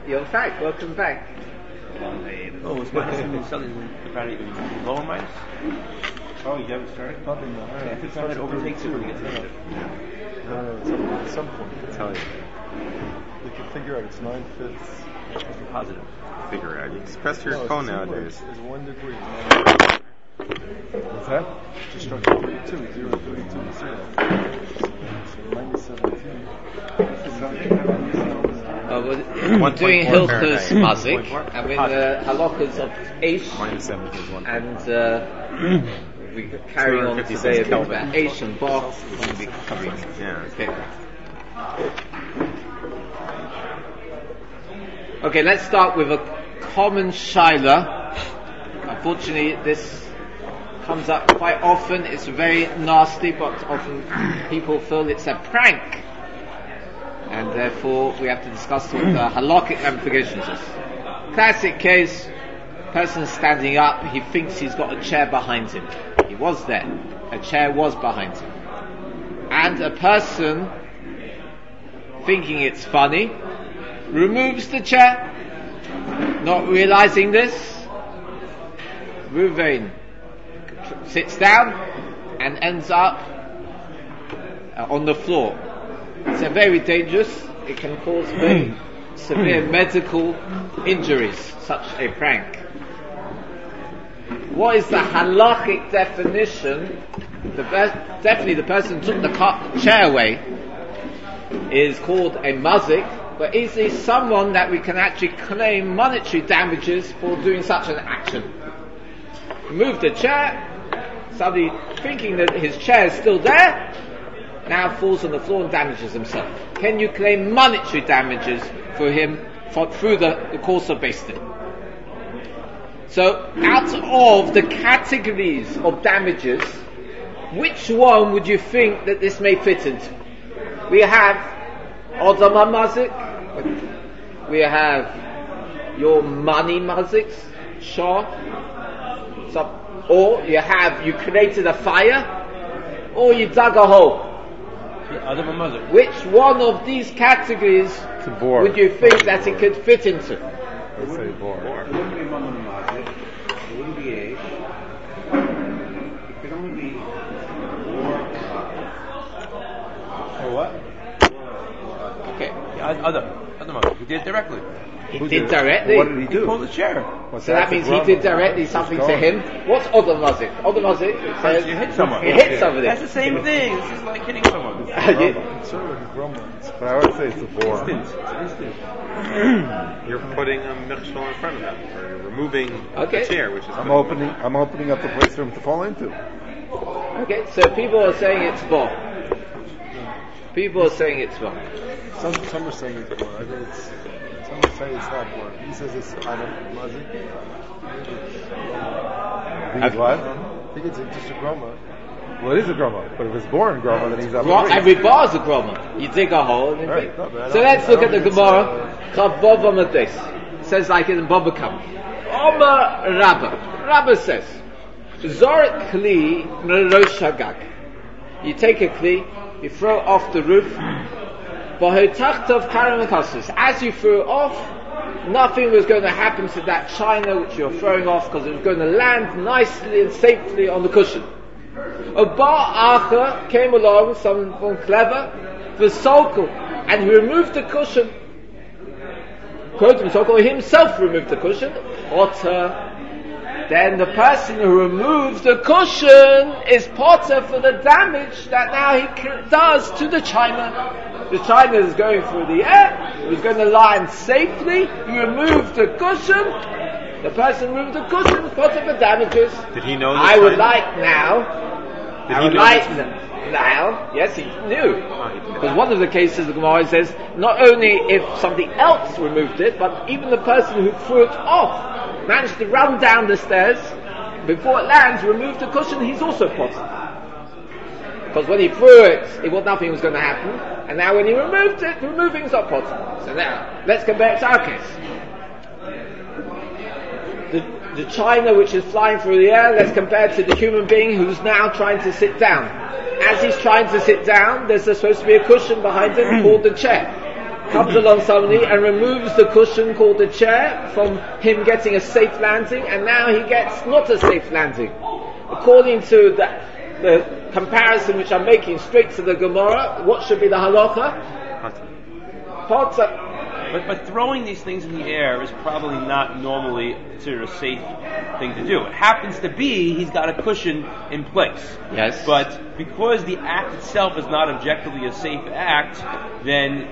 You're back. Welcome back. Oh, it's what is selling apparently lower minus? Oh, you haven't started? Nothing. I think it overtakes it when it gets negative. At some point. I'll tell you. You can figure out it's 9/5. It's positive. Figure out. You just press your phone nowadays. Is 1 degree. What's that? Just struck 32, 0 to 32. So minus 17. We're doing Hilchos Mazik, and in the halachas of Eish, Minus 17 is 1. and we're carrying on today about Eish and Bach. We'll be covering. Yeah. Okay, let's start with a common shaila. Unfortunately, this comes up quite often. It's very nasty, but often people feel it's a prank, and therefore we have to discuss what the halakhic ramifications is. Classic case: person standing up, he thinks he's got a chair behind him. He was there. A chair was behind him, and a person, thinking it's funny, removes the chair, not realizing this. Ruvain sits down and ends up on the floor. It's very dangerous. It can cause very severe medical injuries, such a prank. What is the halachic definition? Definitely the person who took the chair away is called a mazik. But is he someone that we can actually claim monetary damages for doing such an action? Moved the chair, somebody thinking that his chair is still there, now falls on the floor and damages himself. Can you claim monetary damages for him through the course of Beis Din? So, out of the categories of damages, which one would you think that this may fit into? We have Odam HaMazik, we have your money maziks, or you created a fire, or you dug a hole. Which one of these categories would you think that it could fit into? Let's say bore. It wouldn't be money mazik. It wouldn't be age. It could only be Or what? Okay. Other mother. He did it directly. He did directly? What did he do? He pulled the chair. So that means he did directly something to him. What's Odam Mazik? Odam Mazik says You hit someone. He hit somebody. That's the same thing. It's just like hitting someone. It's sort of like a grumble. But I would say it's a bore. You're putting a mikshel in front of them, or you're removing Okay. the chair, which is I'm opening up the place for him to fall into. Okay, so people are saying it's bor. People are saying it's bor. Some are saying it's bore. I think some are saying it's not bore. He says it's mazik. I think what? I think it's just a groma. Well, it is a groma, but if it's born groma, then he's up. Every bar is a groma. You dig a hole and Right, not bad. So let's look at the Gemara. Chav Bava It says like in Baba Kam. Omar Rabba. Rabba says, Zorik Kli Nerosh Hagag. You take a Kli, you throw it off the roof. As you threw it off, nothing was going to happen to that china which you're throwing off, because it was going to land nicely and safely on the cushion. A bar acher came along, someone clever, the Sokol, and he removed the cushion. Sokol himself removed the cushion. Then the person who removes the cushion is potter for the damage that now he does to the china. The china is going through the air, it was going to land safely, you removed the cushion, the person removed the cushion, is potter for damages. Did he know this? I would like now, yes he knew. Because one of the cases the Gemara says, not only if somebody else removed it, but even the person who threw it off managed to run down the stairs, before it lands, remove the cushion, he's also potter. Because when he threw it, nothing was going to happen, and now when he removed it, removing is not potter. So now, let's compare it to our case. The china which is flying through the air, let's compare it to the human being who's now trying to sit down. As he's trying to sit down, there's supposed to be a cushion behind him called the chair. comes along somebody and removes the cushion called the chair from him getting a safe landing, and now he gets not a safe landing. According to the comparison which I'm making straight to the Gemara, what should be the halacha? Potter. But throwing these things in the air is probably not normally considered a safe thing to do. It happens to be he's got a cushion in place. Yes. But because the act itself is not objectively a safe act, then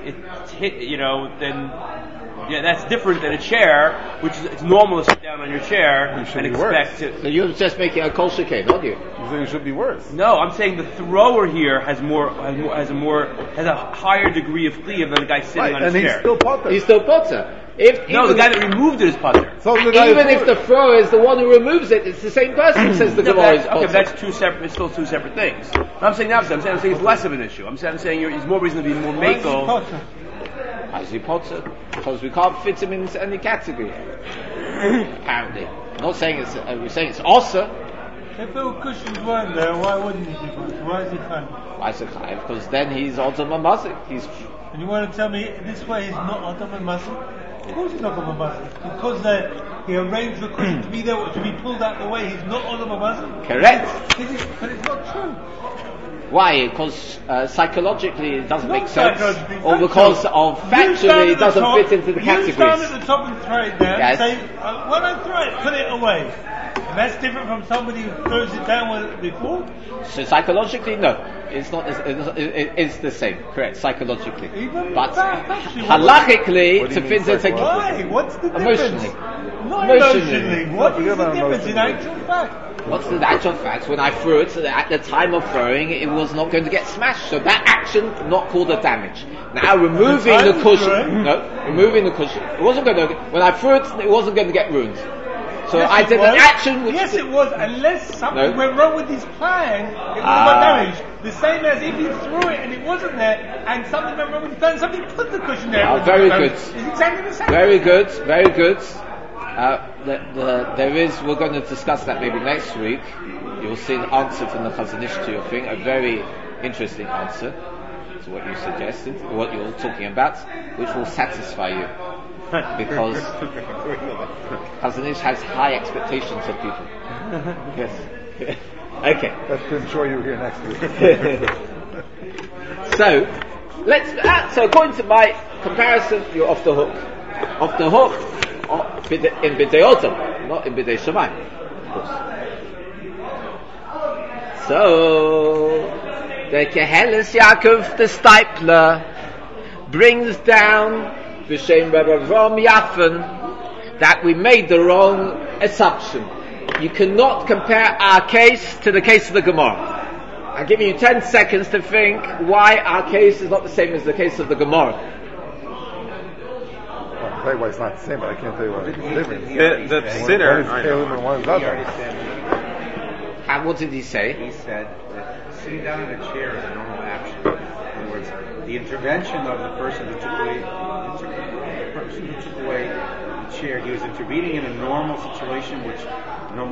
that's different than a chair, which is it's normal to sit down on your chair and expect to. So you're just making a kol shekeh, aren't you? You think it should be worse? No, I'm saying the thrower here has a higher degree of chiyuv than the guy sitting on his and chair. he's still potter. He's still potter. The guy that removed it is potter. So the guy Even if the thrower is the one who removes it, it's the same person who says the Gemara is potter. Okay, but that's two separate. It's still two separate things. I'm saying the opposite. I'm saying it's less of an issue. I'm saying there's more reason to be more mako. Why is he potter? Because we can't fit him in any category. Apparently. I'm not saying it's. We're saying it's also. If the cushions weren't there, why wouldn't he be potter? Why is he fine? Why is it chayiv? Because then he's Adam Mazik. And you want to tell me this way he's not Adam Mazik? Of course he's not Adam Mazik. Because he arranged the cushion to be there, to be pulled out the way, he's not Adam Mazik. Correct. But it's not true. Why? Because psychologically it doesn't make sense, psychologically, or because of factually it doesn't fit into the You stand categories. at the top and throw it down. Yes. Say, when I throw it, put it away. And that's different from somebody who throws it down with it before. So psychologically, no, it's not. It's the same. Correct, psychologically, Even but factually, halakhically what do to you fit mean into. psychologically? Why? What's the difference? Emotionally. Not Emotionally. emotionally. What is Forget the about difference in emotionally. actual fact? What's the actual fact? When I threw it, at the time of throwing, it was not going to get smashed. So that action not called a damage. Now removing the cushion, removing the cushion, it wasn't going to. When I threw it wasn't going to get ruined. So Yes, I it did was. an action which. Yes, it was. Unless something No. went wrong with his plan, it would have got damaged. The same as if he threw it and it wasn't there, and something went wrong with his plan. Somebody put the cushion there. Ah, it very wouldn't good. have damaged. It's exactly the same. Very good, very good. We're going to discuss that maybe next week. You will see an answer from the Chazon Ish to your thing, a very interesting answer to what you suggested, what you're talking about, which will satisfy you. Because Chazon Ish has high expectations of people. Yes. Okay. That's to ensure you're here next week. So, so according to my comparison, you're off the hook. Off the hook in B'dei Odom, not in B'dei Shamayim, of course. So, the Kehelis Yaakov, the Stipler, brings down B'Shem Rabbi Avraham Yafen that we made the wrong assumption. You cannot compare our case to the case of the Gemara. I'm giving you 10 seconds to think why our case is not the same as the case of the Gemara. I'll tell you why it's not the same, but I can't tell you why it's different. The One sitter, is I Caleb know. and one is He already Adam. said. And what did he say? He said that sitting down in a chair is a normal action. In other words, the intervention of the person who took away the chair, he was intervening in a normal situation which no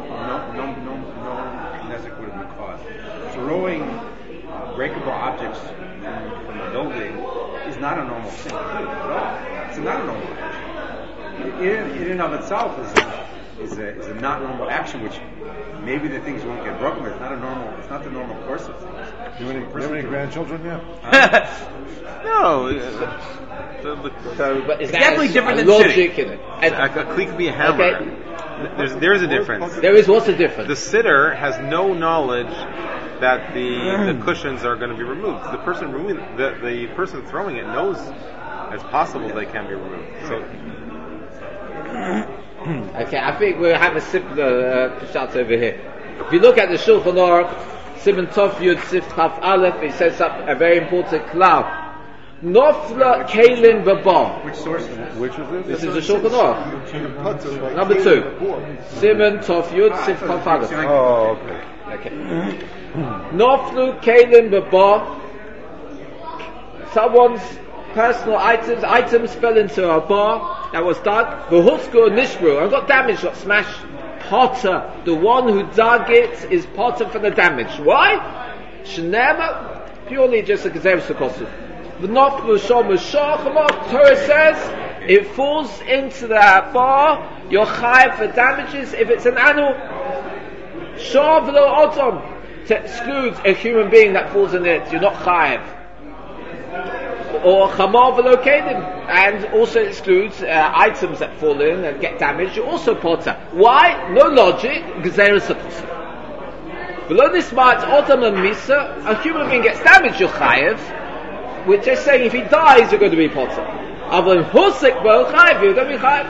nezek would have been caused. Throwing breakable objects from a building is not a normal thing to do at all. It's not a normal action. In and of itself is a not normal action, which maybe the things won't get broken, but it's not the normal course of things. Do you have any grandchildren yet? No. But is that definitely different than logic in it? A cleat could be a hammer. Okay. There's a difference. There is what's the difference? The sitter has no knowledge that the cushions are going to be removed. The person throwing it knows it's possible they can be removed. So Okay, I think we'll have a simpler shot over here. If you look at the Shulchan Aruch, Simon Tov Yud Sif Chaf Aleph, it sets up a very important klal. Nofla Kalim Baba. Which source is this? Which is this? This is the Shulchan Aruch. Number 2. Simon Tov Yud Sif Chaf Aleph. Oh, okay. Okay. Noflu Kalim Baba. Someone's personal items fell into a bar that was dug. V'husku nishbru, and got damaged, got smashed. Potter, the one who dug it is potter for the damage. Why? Shnema, purely just a gezer sukosu. Torah says, it falls into that bar, you're chayav for damages if it's an animal. Shah v'lo odom, to exclude a human being that falls in it, you're not chayav. Or chamar v'lo kedim, and also excludes items that fall in and get damaged, you're also potter. Why? No logic, gzeres apostle. Below this smart odom and misa, a human being gets damaged, you're chayav. We're just saying if he dies, you're going to be potter. You're going to be chayav.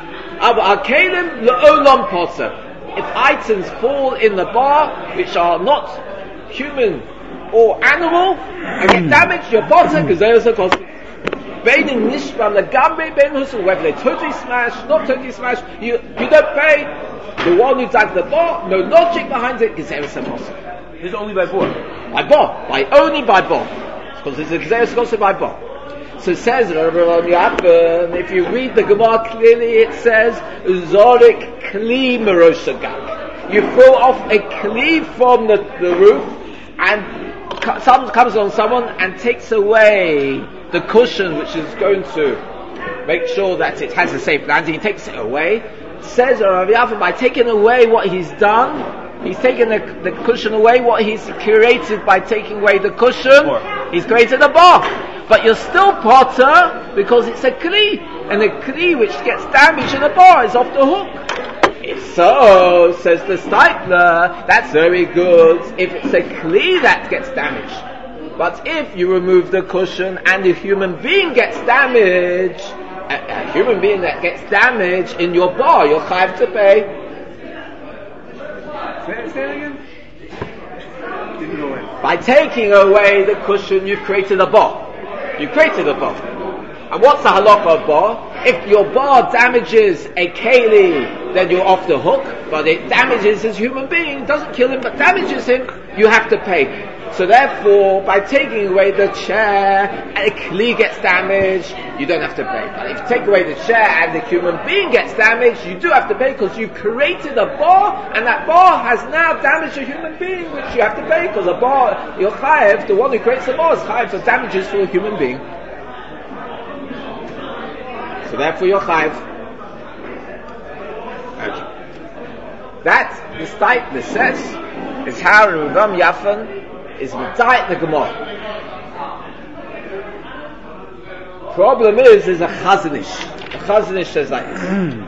If items fall in the bar which are not human or animal and get damaged, you're potter because they're also costly. Whether they totally smash, not totally smash, you don't pay. The one who dug the bar, no logic behind it, because there is a potter. This is only by bor. Only by bar. Because it's a gzeres also by bar. So it says, if you read the Gemara clearly, it says, Zorik Kli Meroshagak. You throw off a Kli from the roof, and someone comes on someone and takes away the cushion which is going to make sure that it has a safe landing. He takes it away. It says, by taking away what he's done, he's taken the cushion away. What he's created by taking away the cushion, he's created a bar. But you're still potter because it's a kli, and a kli which gets damaged in a bar is off the hook. If so, says the Steipler, that's very good if it's a kli that gets damaged. But if you remove the cushion and a human being gets damaged, a human being that gets damaged in your bar, you're chayav to pay. Say it again. Didn't go in. By taking away the cushion, you've created a bar. You created a bar. And what's the halakha of bar? If your bar damages a keli, then you're off the hook. But it damages his human being, doesn't kill him, but damages him, you have to pay. So therefore, by taking away the chair, and a kli gets damaged, you don't have to pay. But if you take away the chair and the human being gets damaged, you do have to pay because you created a bar, and that bar has now damaged a human being, which you have to pay because a bar, you're chayav, the one who creates the bar is chayav for damages for a human being. So therefore you're chayav. That, the Steipler says, is how Ruvam Yafan is medayek the Gemara. Problem is there's a Chazanish. The Chazanish says like this.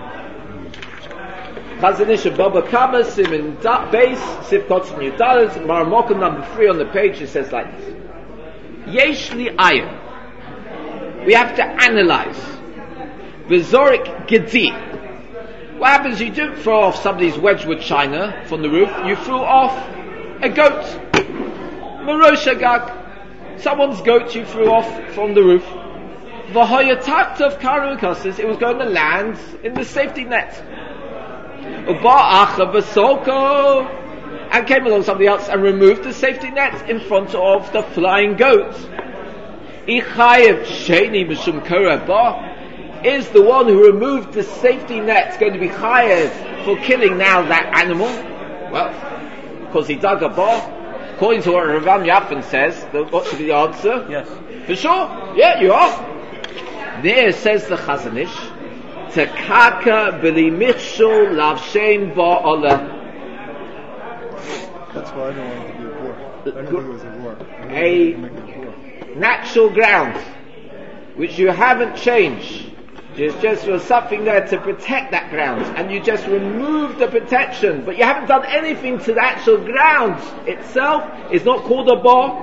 Chazanish of Baba Kama, Simin Beis, Sif Kotzim Yudalas, Maramokum number 3 on the page, it says like this. Yeshli Ayin. We have to analyze. Vizorik Gedi. What happens? You don't throw off somebody's Wedgwood china from the roof, you threw off a goat. Meroshagak. Someone's goat you threw off from the roof. V'hoyatakta of Karukasis, it was going to land in the safety net. Uba'acha v'soko, and came along somebody else and removed the safety net in front of the flying goat. Ichayev sheni mishum korah. Is the one who removed the safety net going to be chayav for killing now that animal? Well, because he dug a bar. According to what Ravam Yafan says, what should be the answer? Yes. For sure? Yeah, you are. There says the Chazanish, Tekaka b'li michshol lavshem ba'ala. That's why I don't want it to be a war. I didn't think it was a war. A natural ground, which you haven't changed. There's just something there to protect that ground, and you just remove the protection, but you haven't done anything to the actual ground itself. It's not called a bar.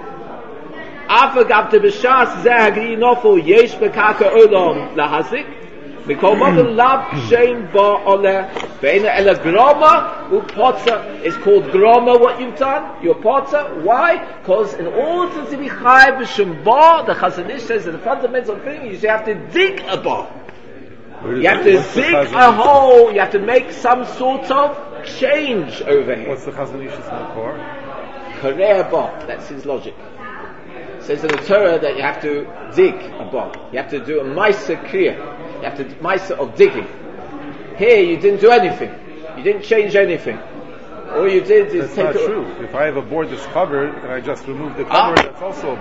It's called groma what you've done, your potter. Why? Because in order to be chayav b'shem bar, the Chazanish says that the fundamental thing is you have to dig a bar. You have to dig a hole, you have to make some sort of change over here. What's the Chazanish's makor? Koreh bar, that's his logic. It says in the Torah that you have to dig a bar. You have to do a ma'aser kriya. You have to do ma'aser of digging. Here you didn't do anything. You didn't change anything. All you did is That's not true. If I have a board that's covered and I just remove the cover, that's also a board.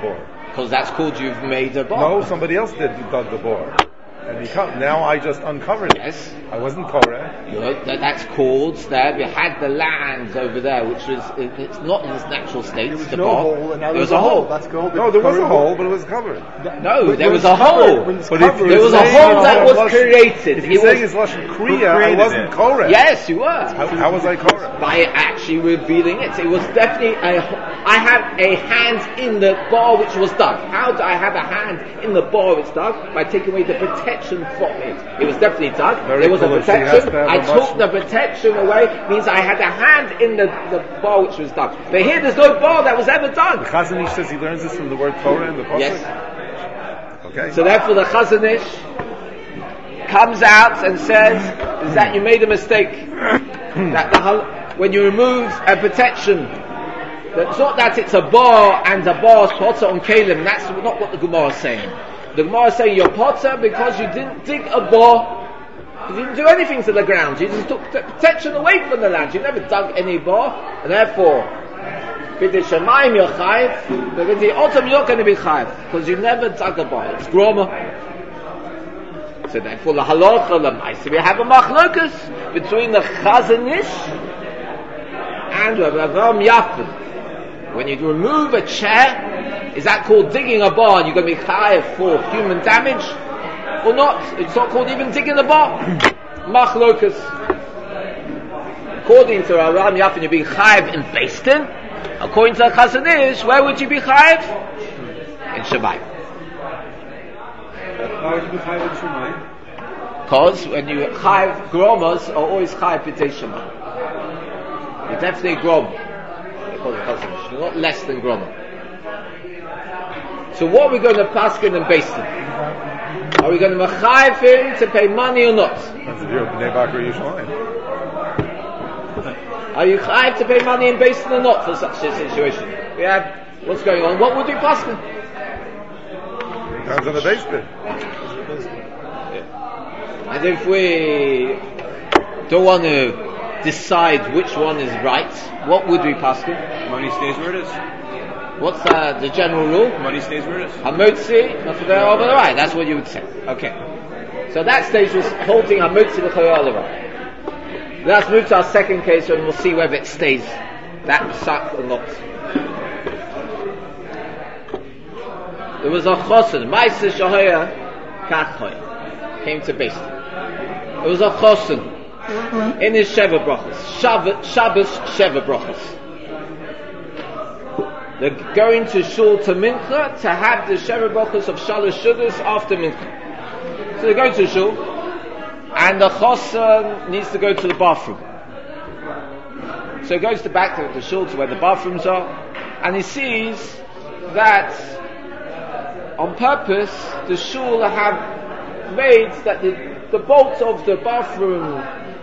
Because that's called you've made a bar. No, somebody else dug the bore. And now I just uncovered it. Yes. I wasn't Korah. That's called there. We had the land over there, which was it's not in its natural state. There was the no bar. hole, and now there was there's a hole. That's called No, there was a hole, but it was covered. No, there was a hole. But if There was a hole that was created. If you're saying it's Lashon Kriya, I wasn't Korah. Yes, you were. How was I Korah? By actually revealing it. It was definitely I have a hand in the bar which was dug. How do I have a hand in the bar which was dug? By taking away the protection from it. It was definitely dug. Very There was a foolish. He has protection. to have I a took the protection away, means I had a hand in the bar which was dug. But here there's no bar that was ever dug. Chazon Ish says he learns this from the word Korah in the Pasuk? Yes. Okay. So therefore the Chazon Ish comes out and says is that you made a mistake. That when you remove a protection, it's not that it's a bar and a bar's potter on kalim. That's not what the Gemara is saying. The Gemara is saying you're potter because you didn't dig a bar. You didn't do anything to the ground. You just took protection away from the land. You never dug any bar, and therefore, b'di shemayim you're chayiv, but b'di otam you're going to be chayiv because you never dug a bar. It's groma. So therefore, the halacha l'maisa we have a machlokas between the Chazon Ish and Rav Avraham Yafin. When you remove a chair, is that called digging a bar? And you're going to be chayiv for human damage? Or not? It's not called even digging a bar. Machlokas. According to Avraham Yafin, you're being chayiv in Beis Din. According to the Chazon Ish, where would you be chayiv? In Shemayim. Why would you be chayiv in Shemayim? Because when you chayiv, gromas are always chayiv b'tei Shemayim. You're definitely grom. You're not less than groma. So what are we going to paskin and Beis Din? Are we going to mechayiv him to pay money or not? That's the view of Bnei Bakr Yerushalayim. Are you chayiv to pay money in Beis Din or not for such a situation? We have what's going on. What would we paskin? Depends on the Beis Din. And if we don't want to decide which one is right, what would we paskin? Money stays where it is. What's the general rule? Money stays where it is. Hamotzi, over the right. That's what you would say. Okay. So that stage was holding Hamotzi l'chayah on the right. Let's move to our second case and we'll see whether it stays that psak or not. There was a chosen, Ma'aseh Shahaya Kachoi, came to Beis Din. There was a chosen in his Sheva Brachos, Shabbos Sheva Brachos. They're going to shul to mincha to have the Sheva Brachos of Shalosh Shudas after mincha. So they're going to shul, and the chosen needs to go to the bathroom. So he goes back to the shul to where the bathrooms are, and he sees that on purpose the shul have made that the bolt of the bathroom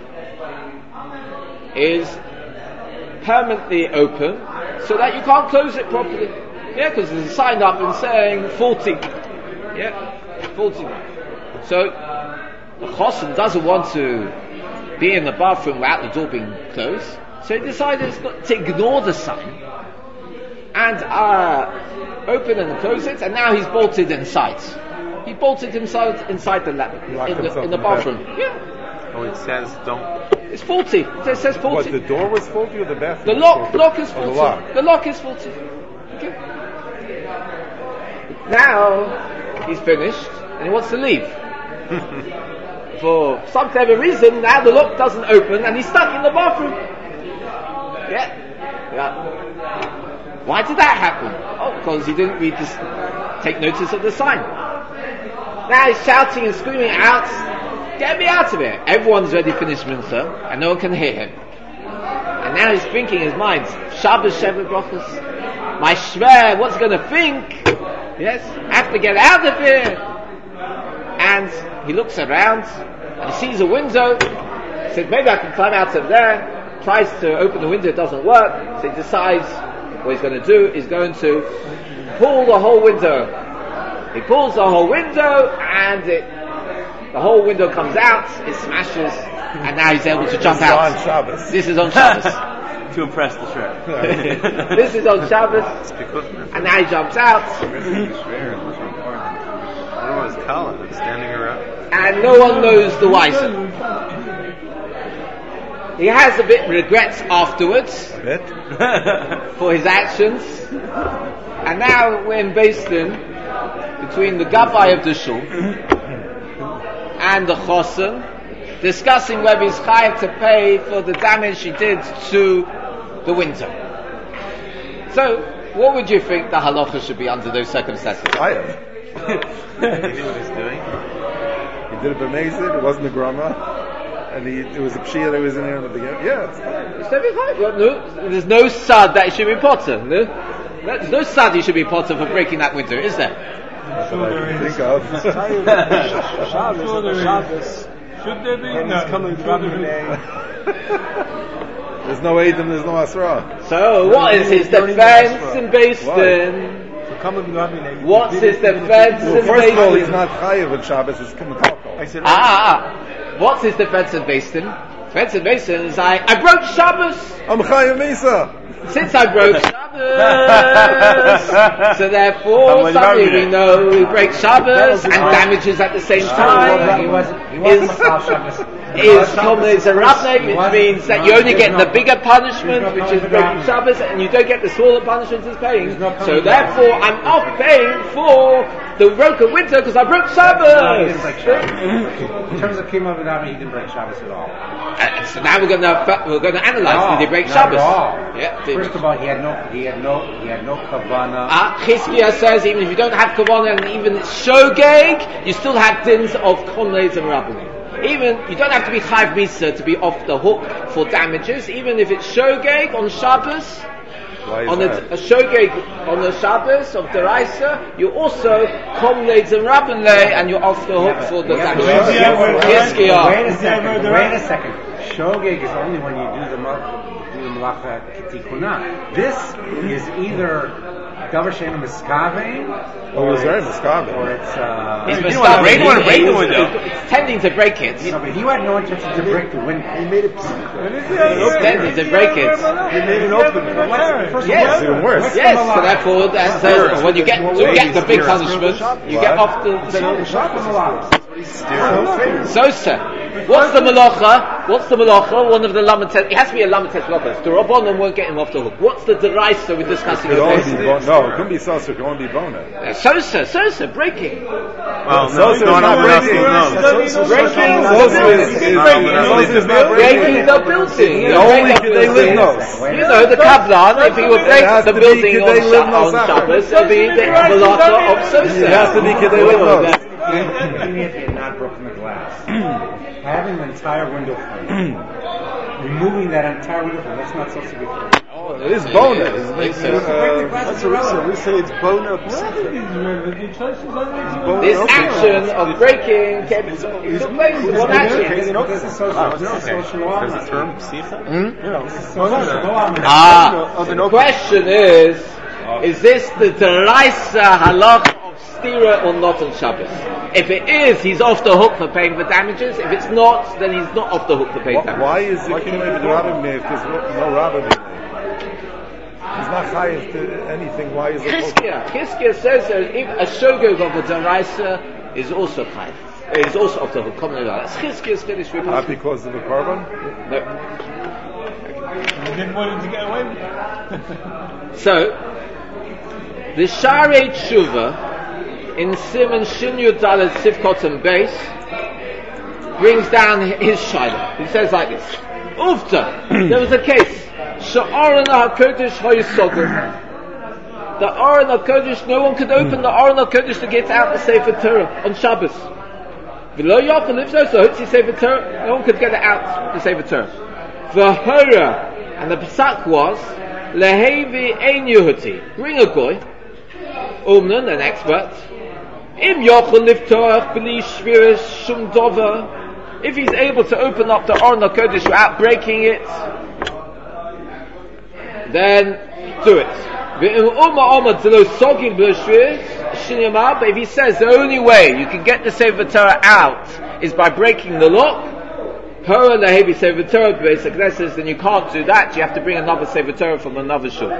is permanently open so that you can't close it properly. Yeah, because there's a sign up and saying 40. Yeah, 40. So the chosen doesn't want to be in the bathroom without the door being closed, so he decided to ignore the sign and open and close it, and now he's bolted inside. He bolted himself inside the in the bathroom. Yeah. Oh, it says don't. It's faulty. It says faulty. What, the door was faulty or the bathroom? The lock is faulty. Oh, the lock is faulty. Okay. Now he's finished and he wants to leave. For some clever reason, now the lock doesn't open and he's stuck in the bathroom. Yeah. Why did that happen? Oh, because he didn't take notice of the sign. Now he's shouting and screaming out, "Get me out of here!" Everyone's already finished mincha, and no one can hear him. And now he's thinking in his mind, Shabbos Sheva Brachos, my shver, what's he going to think? Yes, I have to get out of here. And he looks around, and he sees a window, he says, maybe I can climb out of there, tries to open the window, it doesn't work, so he decides what he's going to do, he's going to pull the whole window. He pulls the whole window, and the whole window comes out, it smashes, and now he's able to jump out. On Shabbos. This is on Shabbos. to impress the sheriff. This is on Shabbos, and now he jumps out, I don't know what it's telling. It's standing around. and no one knows the wiser. He has a bit of regrets afterwards A bit. for his actions, and now we're in Basin between the Gabbai of the Shul and the Chosen, discussing whether he's chayav to pay for the damage he did to the window. So, what would you think the halacha should be under those circumstances? Chayav. He knew what he's doing. He did it b'mezid. It wasn't the grama, and it was a pshia that was in there in the beginning. Yeah, it's fine. It's every chayav. Well, no, there's no sad that he should be potter. No? There's no sad he should be potter for breaking that window, is there? Not that I can think of. Shabbos. Should there be? No. There's no Edom, there's no Asra. So, what is his defense in Basin? What's his defense Well, in first of all, he's Basin? not chayav in Shabbos, it's Kumatako. What's his defense in Basin? Defense in Basin is I broke Shabbos. I'm chayav Mesa. Since I broke Shabbos, so therefore suddenly we know he breaks Shabbos and damages at the same time. Is Komnei Zarabne, which means that you only get the bigger punishment, which is breaking Shabbos, and you don't get the smaller punishment as paying. So therefore, I'm off paying for the broken winter because I broke Shabbos. In terms of Kima Vidami, he didn't break Shabbos at all. So now we're going to analyze. Did he break Shabbos? Yeah. First of all, he had no kavana. Chizkiah says even if you don't have kavanah and even shogeg, you still have dins of konleis and rabbanim. Even you don't have to be chayv misa to be off the hook for damages. Even if it's shogeg on Shabbos, on a shogeg on the Shabbos of Deraisa, you also konleis and rabbanim, and you're off the hook for the damages. Wait a second. Shogeg is only when you do the malacha kitikuna. This is either davar she'eino miskavein, Oh, it was very Miskaven. or it's It's tending to break it. no, but he had no intention to break the window. He made it. It's tending to break it. He made an opening. Yes. It's even worse. Yes, so therefore, when you get the big punishment, you get off the Sosa. What's the malacha? One of the lamentet. It has to be a lamentet malacha. The Rabbanon won't get him off the hook. What's the deraisa we're discussing? It could only be it couldn't be Sosa, it could only be Bona. Sosa, breaking. Well, Sosa is not breaking. Breaking the building. Only Kedei Livnos. You know, the Kablan, if he would break the building on Shabbos, it would be the malacha of Sosa. It has to be Kedei Livnos. Even if he had not broken the glass, having the entire window frame, removing that entire window frame, that's not supposed to be free. It is Bona. That's a reason. We say it's Bona. This action of breaking took place in one action. This is social. This is social law. There's a term, psicha? The question is this the deraisa halacha of stira or not on Shabbos? If it is, he's off the hook for paying the damages. If it's not, then he's not off the hook for paying damages. Why is it Kumei B'Rabbim if there's no Rabbim? He's not chayiv to anything. Why is it? Chizkiah says that if a shogeg of a deraisa is also chayiv. Is also off the hook. That's Chizkiah's finish with Not because of the carbon? No. He didn't want him to get away with it. So, the Sharei Tshuva in Simon Shinyu Dalet Sivkot and Beis brings down his shayla. He says like this: Ufta, there was a case. Sha'aron HaKodesh Hoyisogel. The Aron HaKodesh, no one could open the Aron HaKodesh to get out the Sefer Torah on Shabbos. V'lo Yachal Livso, so Hotzi Sefer Torah, no one could get it out the Sefer Torah. V'hora, and the Pesach was Lehevi Ein Yehuti. Bring a goy, Umnan, an expert. Im Yachal Livtoach B'li Shviras Shum Dover. If he's able to open up the Aron HaKodesh without breaking it, then do it. But if he says the only way you can get the Sefer Torah out is by breaking the lock, Hora lehebi Sefer Torah b'Beis HaKnesses, then you can't do that. You have to bring another Sefer Torah from another shul.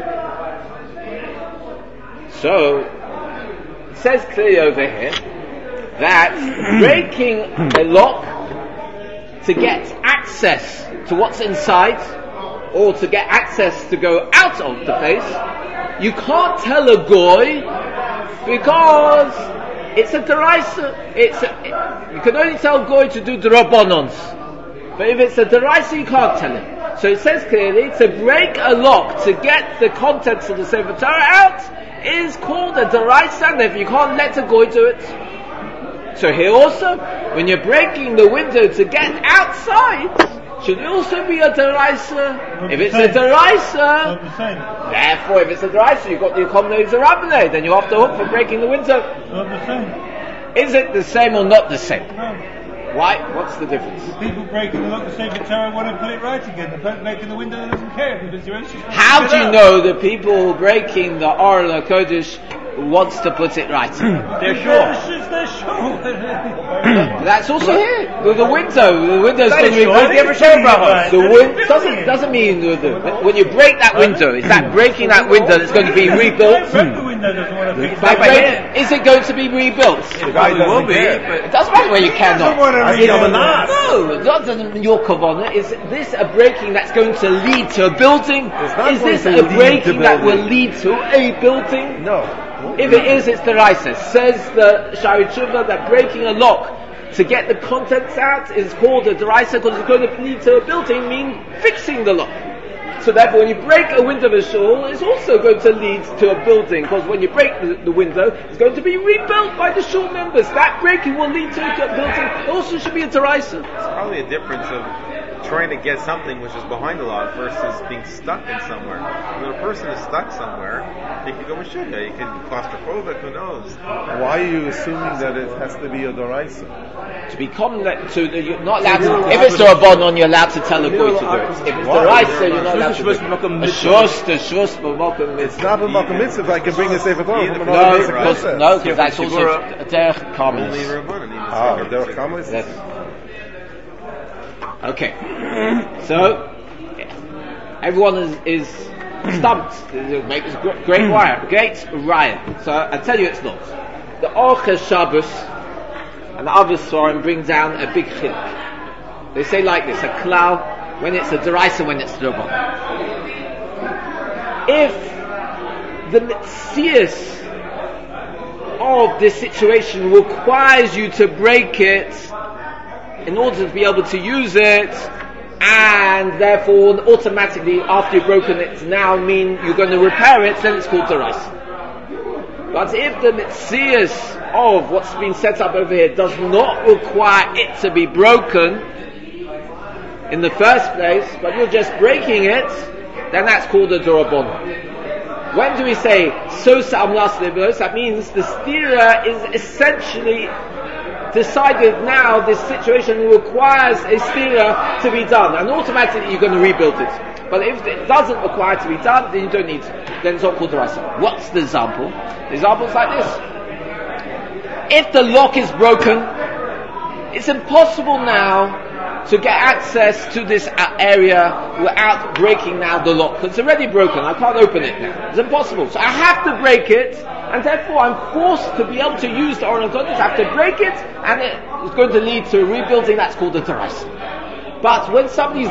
So it says clearly over here that breaking a lock to get access to what's inside, or to get access to go out of the place, you can't tell a goy because it's a deraisa. You can only tell goy to do the rabbanons, but if it's a deraisa, you can't tell him. So it says clearly to break a lock to get the contents of the Sefer Torah out is called a deraisa, and if you can't let a goy do it. So here also, when you're breaking the window to get outside, should it also be a deraisa? If it's a deraisa, therefore if it's a deraisa, you've got the accommodated Rabbinah, then you're off the hook for breaking the window. Is it the same or not the same? Why? What's the difference? The people breaking the lock of Sefer Torah want to put it right again. The person breaking the window doesn't care because you're anxious. How do you know the people breaking the Oral HaKodesh wants to put it right? They're sure. That's also here. The window's going to be doesn't mean when you break that window, is that breaking that window that's going to be rebuilt? Is it going to be rebuilt? It probably will be. It doesn't matter where you cannot. No, that doesn't mean your kavanah. Is this a breaking that's going to lead to a building? Is this a breaking that will lead to a building? No. If it is, it's the deraisa. Says the Shari Tshuva that breaking a lock to get the contents out is called a deraisa because it's going to lead to a building, mean fixing the lock. So therefore, when you break a window of a shul, it's also going to lead to a building, because when you break the window, it's going to be rebuilt by the shul members. That breaking will lead to a building. It also should be a deraisa. It's probably a difference of trying to get something which is behind the law versus being stuck in somewhere. When a person is stuck somewhere, he can go Meshuggah, he can be claustrophobic, who knows? Why are you assuming that it has to be a deraisa? To become you're not allowed to. If it's the rabbanon, you're allowed to tell a boy to do it. If it's the deraisa, you're not allowed to do it. It's not a makom mitzvah if I can bring a sefer Torah from another basic concept. No, because that's also a derech karmelis. Derech karmelis. Yes. Okay, so everyone is stumped. Make this great riot. So I tell you, it's not. The Orches Shabbos and the other Svarim bring down a big chiluk. They say like this: a klal when it's a deraisa, when it's rabban. If the mitzias of this situation requires you to break it in order to be able to use it, and therefore automatically after you've broken it now mean you're going to repair it, then it's called deraisa. But if the mitzias of what's been set up over here does not require it to be broken in the first place, but you're just breaking it, then that's called a d'Rabbanan. When do we say sosa amlas libros? That means the stira is essentially decided now this situation requires a stira to be done, and automatically you're going to rebuild it. But if it doesn't require to be done, then you don't need to. Then it's not called deraisa. What's the example? The example is like this. If the lock is broken, it's impossible now to get access to this area without breaking now the lock. It's already broken. I can't open it now. It's impossible. So I have to break it, and therefore I'm forced to be able to use the Oral HaKodesh. I have to break it, and it's going to lead to a rebuilding. That's called the deraisa. But when somebody's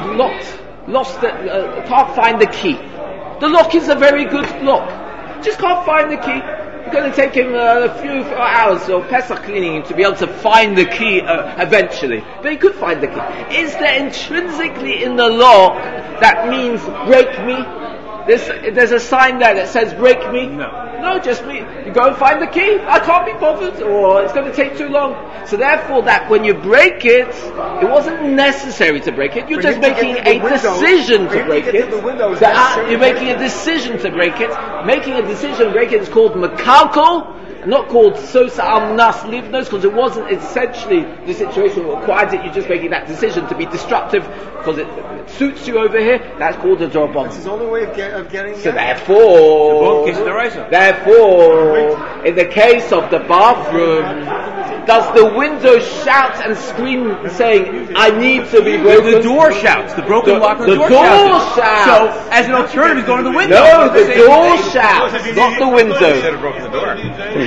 can't find the key. The lock is a very good lock. Just can't find the key. It's going to take him a few hours of Pesach cleaning to be able to find the key eventually. But he could find the key. Is there intrinsically in the lock that means break me? There's a sign there that says break me? No, just me. You go and find the key. I can't be bothered, or it's going to take too long. So therefore that when you break it, it wasn't necessary to break it. You're just making a decision to break it. You're making a decision to break it. Making a decision to break it is called mekalkol, not called sosa amnas livnos, because it wasn't essentially the situation that required it. You're just making that decision to be destructive because it suits you over here. That's called a d'Rabbanan. That's his only way of getting. So therefore, in the case of the bathroom, does the window shout and scream saying, I need to be broken? The door shouts. The broken lock on the door shouts. So, as an alternative, he's going to the window. No, the door shouts, not the Should window. have broken the door.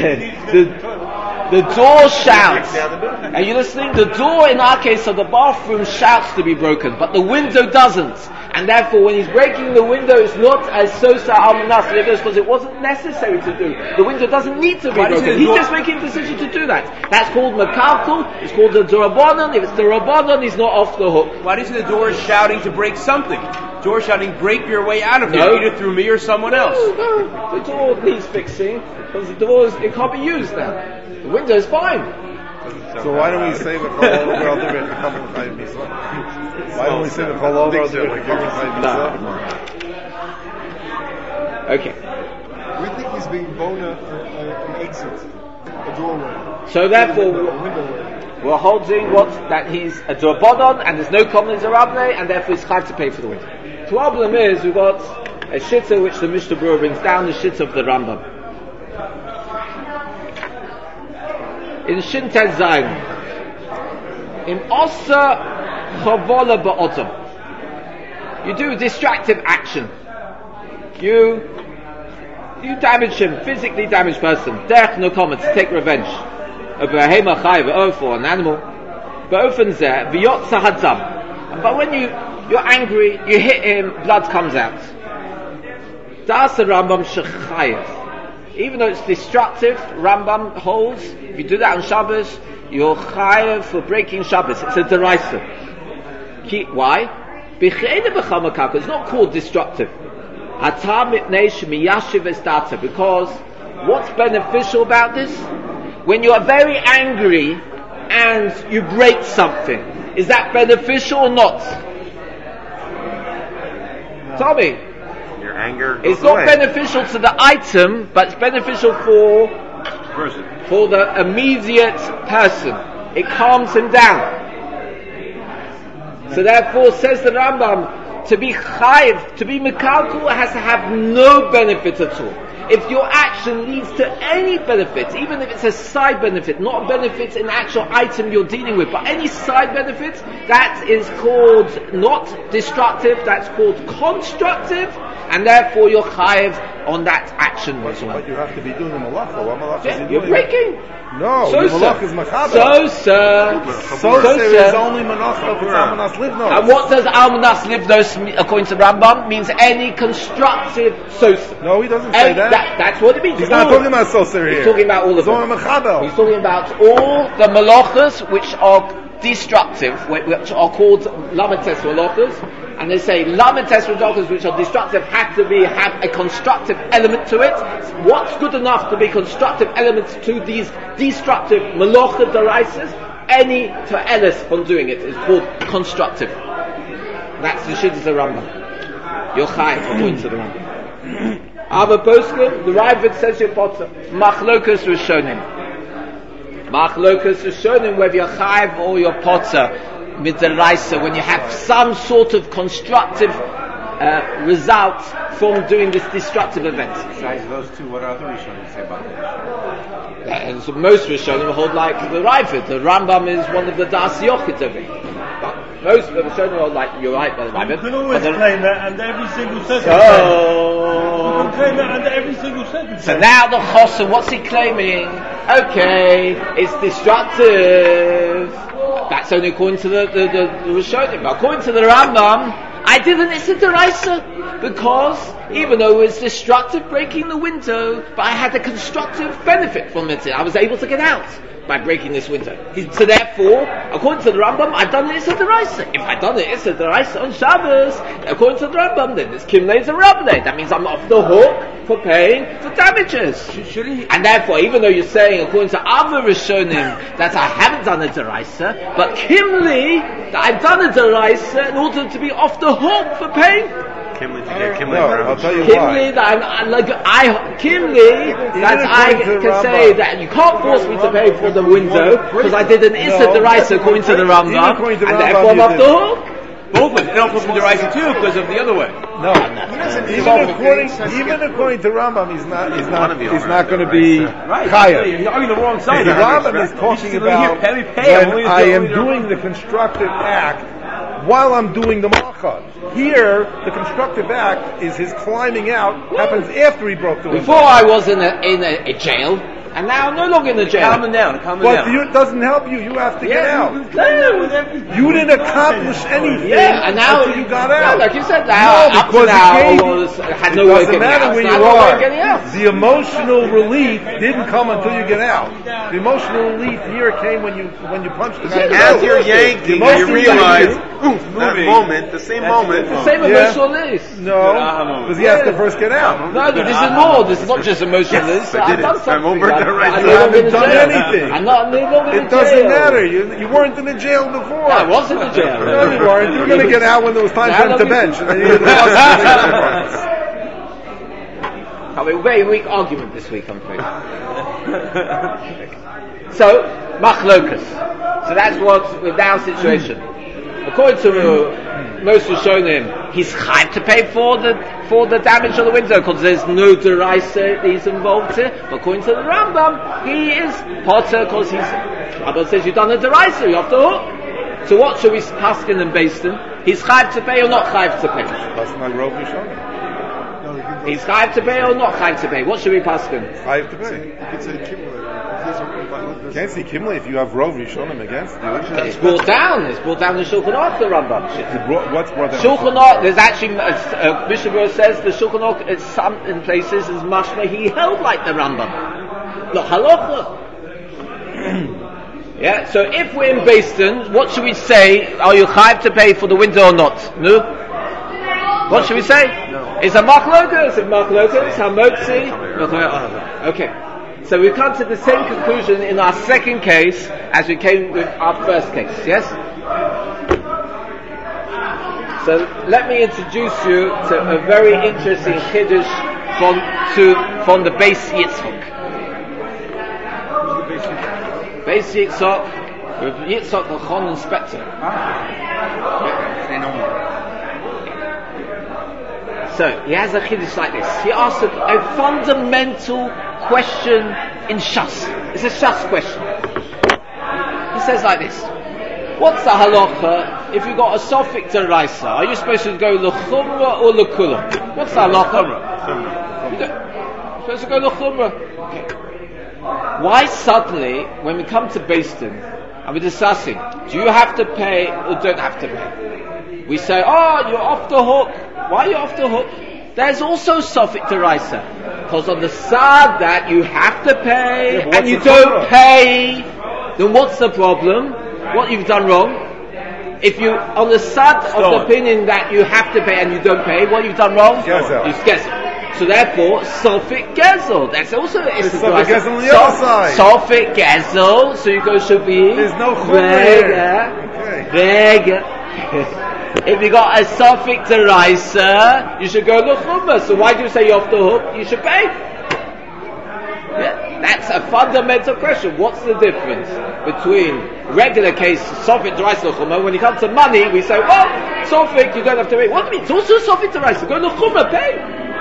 The door shouts. Are you listening? The door in our case of the bathroom shouts to be broken, but the window doesn't. And therefore, when he's breaking the window, it's not as sosa almanas because it wasn't necessary to do. The window doesn't need to be broken. He's just making a decision to do that. That's called makalkul. It's called the Durabanan. If it's the Rabbanan, he's not off the hook. Why do you say the door is shouting to break something? The door is shouting, break your way out of here, No. either through me or someone else. No, the door needs fixing because the door it can't be used now. The window is fine. So why don't we say the Why don't we say the Okay. We think he's being bona an exit, a doorway. So therefore, window. we're holding that he's a Durabodon and there's no common Zarabne and therefore he's chayv to pay for the window. The problem is we've got a shitta which the Mishnah Berurah brings down, the shitta of the Rambam. In Shinten Zayin, in Osa Chavola Ba'otam, you do a distractive action. You damage him, physically damage person. Derech no comment, to take revenge. Over a hema chai, for an animal. But when you're angry, you hit him, blood comes out. Das Rambam shechayev. Even though it's destructive, Rambam holds, if you do that on Shabbos, you're chayev for breaking Shabbos. It's a deraisa. Why? It's not called destructive. Because what's beneficial about this? When you are very angry and you break something, is that beneficial or not? Tell me. Your anger goes It's not away. beneficial to the item, but it's beneficial for the immediate person. It calms him down. So therefore, says the Rambam, to be chayiv, to be mekalkul, has to have no benefit at all. If your action leads to any benefit, even if it's a side benefit, not a benefit in the actual item you're dealing with, but any side benefit, that is called not destructive, that's called constructive, and therefore you're chayiv on that action as well. But you have to be doing the malacha. What malacha is he You're doing? breaking. No, So, the malacha is machaba. So, there is only malacha for Almanas Livnos. And what does Almanas Livnos, according to Rambam, means any constructive sosa. No, he doesn't say that. That's what it means. He's not talking about sosa here. He's talking about all of He's them. talking about machaba. He's talking about all the malachas which are destructive, which are called lamates malachas, and they say lamates malachas which are destructive have a constructive element to it. What's good enough to be constructive elements to these destructive malacha deraisas? Any ta'elis from doing it is called constructive. That's the shidduch of the Rambam. Yochai according to the Rambam. Ava Poskim, the Ravid says your potter, Machlokas Rishonim. Machlokas Rishonim, whether you're Chayiv or your potter, Midaraisa, when you have some sort of constructive result from doing this destructive event. Besides those two, what other Rishonim say about that? And so most Rishonim hold like the Ravid. The Rambam is one of the Das Yochid of it. But most of the Rishonim hold like, you're right, by the Ravid. You can always claim that under every single circumstance. You can claim that under every single circumstance. So now the Chosim, what's he claiming? Okay, it's destructive. That's only according to the Rishonim. But according to the Rambam, I did an Issa Deraisa because even though it was destructive breaking the window, but I had a constructive benefit from it. I was able to get out by breaking this window. So therefore, according to the Rambam, I've done an Issa Deraisa. If I've done an Issa Deraisa on Shabbos, according to the Rambam, then it's Kimlei Zarabne. That means I'm off the hook for paying for damages. And therefore, even though you're saying, according to other Rishonim, that I haven't done a Deraisa, but Kimli, that I've done a Deraisa in order to be off the hook for paying. Kimli to get Kimli. No, I'll tell you Kimli, why. that I can say that you can't force me to pay for the window because I did an Issa Deraisa according to the Rambam, and therefore I'm off the hook. Both ways. And also from the Raisa too, because of the other way. No, even according to Rambam, he's not going to be chayav. You're on the wrong side. The Rambam is talking about when I am doing the constructive act while I'm doing the malacha. Here, the constructive act is his climbing out happens after he broke the window. Before I was in a jail, and now I'm no longer in the jail. Calm down. But it doesn't help you. You have to get out. You didn't accomplish anything and now until you got out. Like you said, up to now, had no way of getting out. Where you are. The emotional relief didn't come until you get out. The emotional relief here came when you punched the guy. As you're yanking, you realize, that moment, the same moment. The same emotional release. No, because he has to first get out. No, this is more. This is not just emotional release. I've done something. You haven't done anything. I'm not in the It doesn't matter. You weren't in the jail before. I was in the jail. No, you weren't. You were going to get out when there was time for him to bench. And then you I mean, very weak argument this week, I'm afraid. So, machlokas. So that's what with our situation. According to Moshe Rishonim, he's chayv to pay for the damage on the window because there's no deraisa he's involved here. But according to the Rambam, he is potter because Rambam says you've done a deraisa, you have to hook. So what should we paskin and basin? He's chayv to pay or not chayv to pay? That's not Rov Rishonim. He's chayv to pay or not chayv to pay? What should we paskin? Chayv to pay. You can't see Kimli if you have Rov Rishonim against you. It's brought down the Shulchan Aruch, the Rambam. What's brought down? Shulchan Aruch, there's actually, Bishop Rose says, the Shulchan Aruch in places is mashma, he held like the Rambam. Look, halacha. Yeah, so if we're in Basin, what should we say? Are you chayv to pay for the window or not? No? What should we say? No. Is a machlokas? Hamotzi? Okay. So we've come to the same conclusion in our second case as we came with our first case, yes? So let me introduce you to a very interesting chiddush from the Beis Yitzchok. Beis Yitzchok with Yitzchok Lachon and Spetzer. So he has a chiddush like this. He asks a fundamental question in Shas. It's a Shas question. He says like this: what's the halacha if you got a sofik deraisa? Are you supposed to go l'chumra or l'kulam? What's the halacha? You're supposed to go l'chumra. Okay. Why suddenly, when we come to Beis Din and we're discussing, do you have to pay or don't have to pay? We say, oh, you're off the hook. Why are you off the hook? There's also sofik deraisa, because on the side that you have to pay and you don't pay, then what's the problem? What you've done wrong? If you on the side of the opinion that you have to pay and you don't pay, what you've done wrong? You gezel. So therefore, sofik gezel. That's also it's sofik gezel on the other side. Sofik gezel. So you go should be. There's no chumrah. Vega. If you got a sofik deraisa, you should go l'chumra. So why do you say you're off the hook? You should pay. Yeah, that's a fundamental question. What's the difference between regular case sofik deraisa l'chumra? When you come to money, we say, well, sofik you don't have to pay. What do you mean? It's also sofik deraisa. Go l'chumra, pay.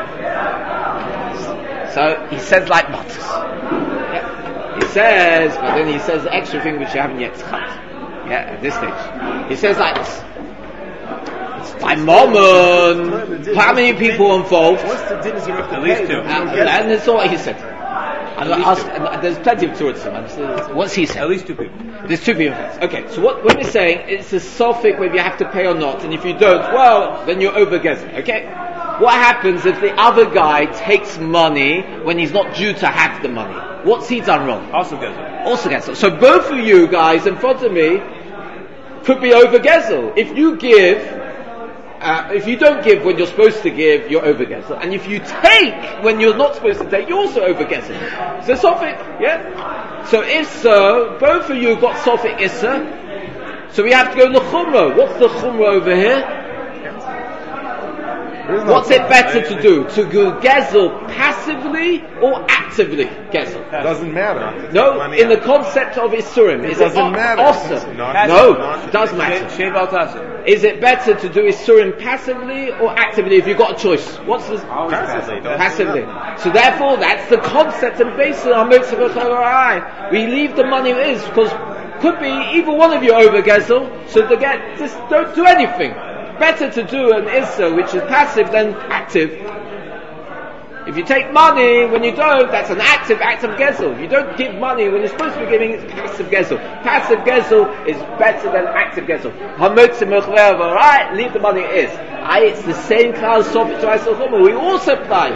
So he says like matzos. Yeah. He says, but then he says the extra thing which you haven't yet cut. Yeah, at this stage, he says like this. By moment, how many people involved? At least two. And that's all he said. There's plenty of tourism. What's he said? At least two people. There's two people. Okay, so what we're saying, it's a sofik whether you have to pay or not, and if you don't, well, then you're overguessing. Okay? What happens if the other guy takes money when he's not due to have the money? What's he done wrong? Also gezel. So both of you guys in front of me could be overgezel. If you give, if you don't give when you're supposed to give, you're overgezel. And if you take when you're not supposed to take, you're also overgezel. So sofik, yeah? So if so, both of you got sofik issa, so we have to go l'chumra. What's the chumra over here? What's it better to do? To go gezel passively or actively gezel? Doesn't matter. No, in the concept of Isurim. It doesn't matter. Awesome. No, it does matter. Is it better to do Isurim passively or actively if you've got a choice? What's the... Passively. So therefore, that's the concept and basis of our we leave the money it is, because could be either one of you over gezel, so just don't do anything. Better to do an Issa which is passive than active. If you take money when you don't, that's an active gezel. You don't give money when you're supposed to be giving passive gezel. Passive gezel is better than active gezel. Right, leave the money it is. It's the same class Sofik Terais L'Chumah. We also apply.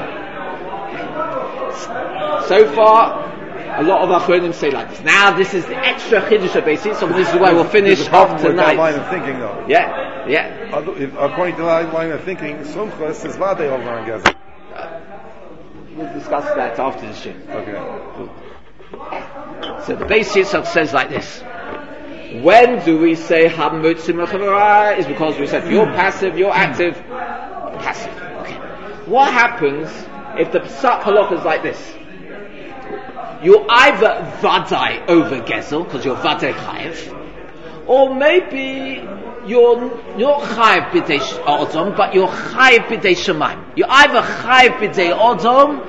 So far, a lot of Achronim say like this. Now this is the extra Chiddush basis, so this is where we'll finish off tonight. That line of thinking, though. Yeah. According to that line of thinking, Sumchus is Vade over on Gezel. We'll discuss that after the show. Okay. So the basis says like this. When do we say Hammutzim L'Chavara? Is because we said you're passive, you're active. Passive. Okay. What happens if the Psak Halakha is like this? You're either Vadai over Gezel, because you're Vadai Chayiv, or maybe you're not Chayiv B'dei Odom, but you're Chayiv B'dei Shemaim. You're either Chayiv B'dei Odom,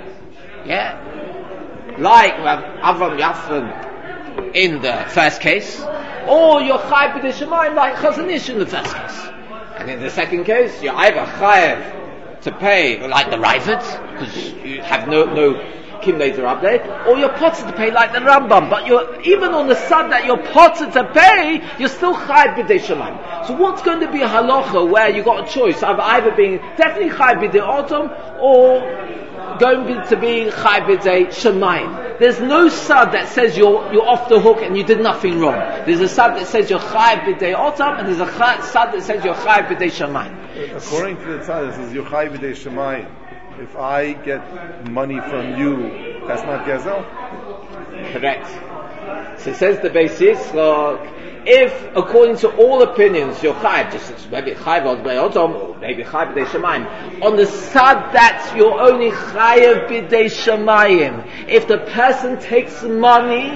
like Avram Yafran in the first case, or you're Chayiv B'dei Shemaim like Chazon Ish in the first case. And in the second case, you're either Chayiv to pay like the Ravid, because you have no Kim later update, or you're potter to pay like the Rambam, but you're even on the side that you're potter to pay, you're still Chayiv B'dei Shemaim. So what's going to be a halacha where you got a choice of either being definitely Chayiv B'dei Odom or going to be Chayiv B'dei Shemaim? There's no sad that says you're off the hook and you did nothing wrong. There's a sad that says you're Chayiv B'dei Odom, and there's a sad that says you're Chayiv B'dei Shemaim. According to the tzad, it says you're Chayiv B'dei Shemaim. If I get money from you, that's not gezel? Correct. So it says the basis, if according to all opinions you're chayiv, just maybe chayiv b'dei maybe chayiv b'dei shemayim, on the sad that you're only chayiv b'dei shemayim, if the person takes money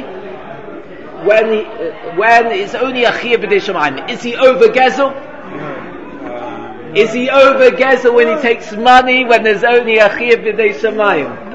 when it's only a chayiv b'dei shemayim, is he over gezel? Is he over gezel when he takes money when there's only a chayiv b'dei shemayim?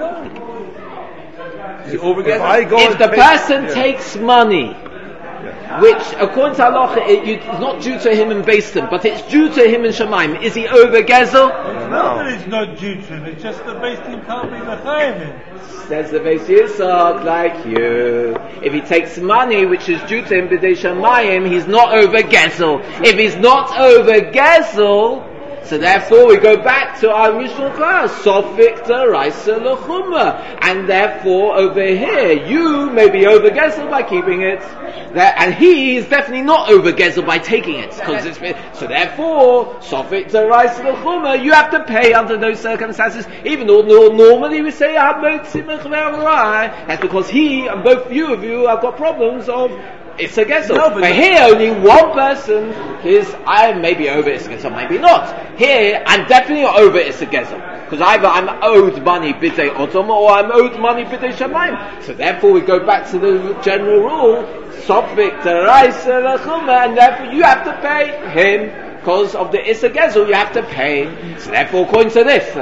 No. Is he over gezel? If the person takes money, which according to halacha it's not due to him in Beistim, but it's due to him in Shemaim, is he over gezel? No, it's not due to him. It's just the Beistim can't be mechayim. Says the Beis Yitzchak, like you. If he takes money which is due to him b'dei Shemayim, he's not over gezel. If he's not over gezel, so therefore we go back to our original class, Sofik Deraisa L'Chumah, and therefore over here you may be over gezel by keeping it, and he is definitely not over gezel by taking it, so therefore Sofik Deraisa L'Chumah, you have to pay under those circumstances, even though normally we say that's because he and both of you have got problems of it's a gezel. No, but here only one person I may be over it's a gezel, maybe not. Here I'm definitely over it's a gezel, because either I'm owed money b'dei odom or I'm owed money b'dei shemayim. So therefore we go back to the general rule, Sofik Deraisa L'Chumah, and therefore you have to pay him because of the Issa Gezel. You have to pay. So therefore, according to this,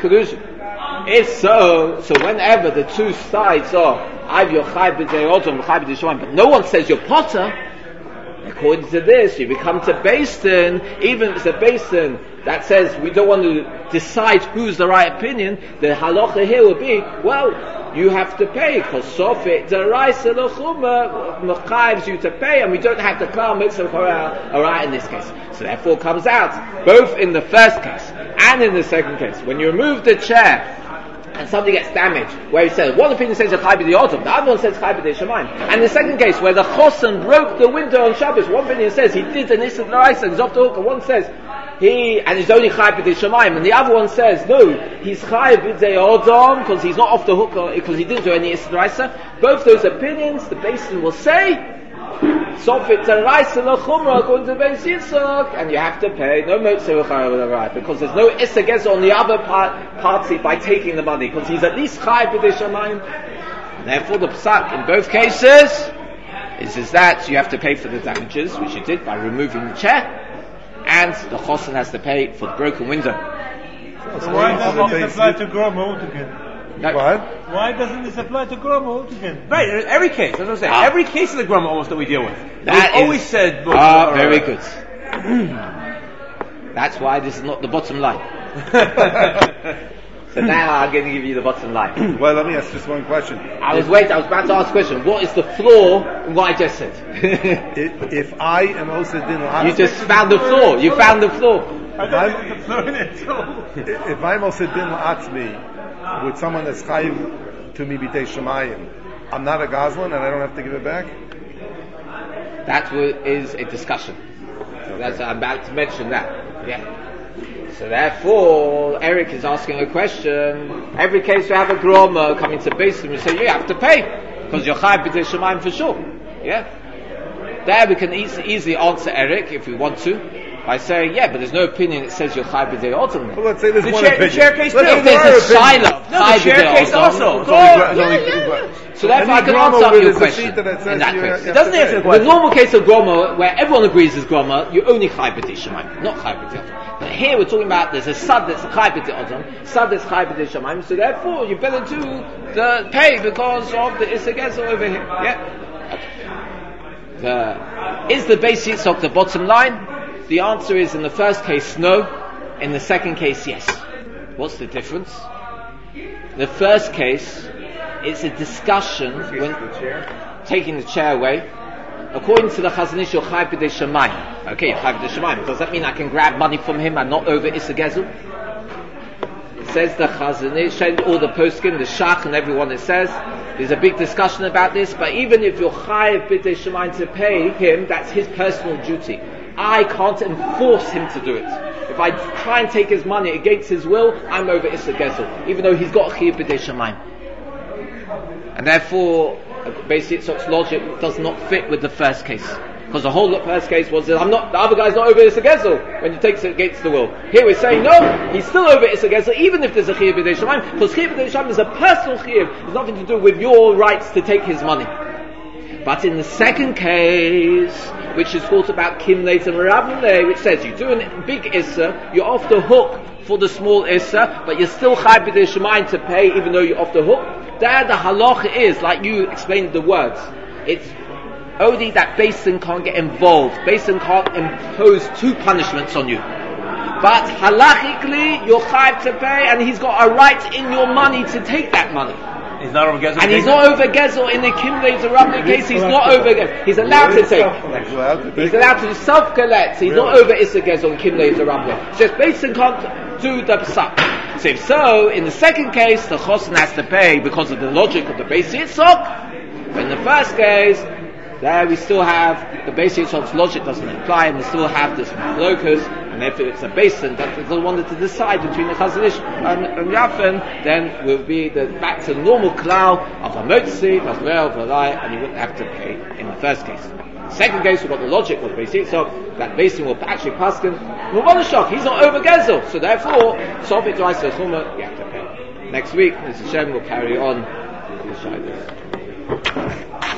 if so whenever the two sides are either you're Chayiv b'dei Odom or Chayiv b'dei Shemayim, but no one says you're potter, according to this, you become to Beistin, even if it's a Beistin that says we don't want to decide who's the right opinion, the halacha here will be, well, you have to pay, because Sofik Deraisa L'Chumah mechayives you to pay, and we don't have the Klal Mitzvah Chorah in this case. So therefore it comes out, both in the first case and in the second case, when you remove the chair, and somebody gets damaged, where he says, one opinion says Chayiv b'dei Odom, the other one says Chayiv b'dei Shemayim. And the second case, where the Chosan broke the window on Shabbos, one opinion says he did an Issa D'Oraisa, he's off the hook, and one says he's only Chayiv b'dei Shemayim, and the other one says, no, he's Chayiv b'dei Odom, because he's not off the hook, because he didn't do any Issa D'Oraisa. Both those opinions, the Basin will say, Sofit Taraisa Lachumra according to Beis Yitzchak, and you have to pay no Motzei V'Chayv, because there's no Issa Gezel on the other party by taking the money, because he's at least Chai B'dei Shamayim. Therefore, the Psak in both cases is that you have to pay for the damages, which you did by removing the chair, and the Chosin has to pay for the broken window. So why doesn't this apply to Groma altogether? No. What? Why doesn't this apply to Groma altogether? Right, in every case, that's what I'm saying. Every case of the Groma almost that we deal with. That We've always said... very good. That's why this is not the bottom line. So now I'm going to give you the bottom line. Well, let me ask just one question. I was about to ask a question. What is the flaw in what I just said? If I am also din la'atzmi, You just found the flaw. You found the flaw. I don't think the flow in it at all. if I'm also din la'atzmi with someone that's chayiv to me b'tei shemayim, I'm not a gazlan and I don't have to give it back? That is a discussion. I'm about to mention that. Yeah. So therefore, Eric is asking a question. Every case you have a groma coming to base and you say you have to pay because you're chayav b'tei shemayim for sure. Yeah. There we can easily answer Eric if we want to by saying but there's no opinion that says you're chayav b'tei odom. Well, let's say there's one opinion. The chair case too. If there's a shiloh, the chair case also. So therefore I can answer your question in that case. It doesn't answer the question. The normal case of groma, where everyone agrees is groma, you only chayav b'tei shemayim, not chayav b'tei odom. But here we're talking about there's a sad that's chayav b'tei odom, sad that's chayav b'tei shemayim. So therefore you better do the pay because of the Issa Gezel over here. Yeah. Is the Beis Yitzchak the bottom line? The answer is in the first case no, in the second case yes. What's the difference? The first case, it's a discussion when taking the chair away. According to the Chazon Ish, you're chayav b'tei shemayim. Okay, you're chayav b'tei shemayim. Does that mean I can grab money from him and not over Issa Gezel? It says the Chazon Ish, all the poskim, the Shach and everyone, it says there's a big discussion about this, but even if you're chayav b'tei shemayim to pay him, that's his personal duty. I can't enforce him to do it. If I try and take his money against his will, I'm over Issa Gezel, even though he's got chayav b'tei shemayim. And therefore, Beis Yitzchak's logic does not fit with the first case. Because the whole first case was that the other guy's not over Issa Gezel when he takes it against the will. Here we're saying, no, he's still over Issa Gezel, even if there's a chayav b'tei shemayim, because chayav b'tei shemayim is a personal chayav. It's nothing to do with your rights to take his money. But in the second case, which is thought about Kimleit and Rabbaneh, which says you do a big Issa, you're off the hook for the small Issa, but you're still chayav b'tei shemayim to pay even though you're off the hook. There the halacha is, like you explained the words, it's only that Beis Din can't get involved. Beis Din can't impose two punishments on you. But halachically, you're chayav to pay, and he's got a right in your money to take that money. He's not over Gezel. And he's not over Gezel in the Kimlei Zerabna case. He's not over Gezel. He's allowed to take. He's allowed to self-collect. He's not over Issa Gezel in Kimlei Zerabna. It's just Beis Din can't do the psak. So if so, in the second case, the chosin has to pay because of the logic of the Beis Yitzchak. But in the first case, there we still have the Beis Yitzchak's logic doesn't apply, and we still have this locus. And if it's a Beis Din that doesn't want to decide between the Chazon Ish and Yafen, then we'll be back to the normal klal of a motzi, masvel, v'lai, and you wouldn't have to pay in the first case. Second case, we've got the logic of Beis Yitzchak, that Beis Din will actually paskin. Shach, he's not over Gezel, so therefore, Sofit Raisa Chuma, you have to pay. Next week, Mr. Shem will carry on with the Shabbos.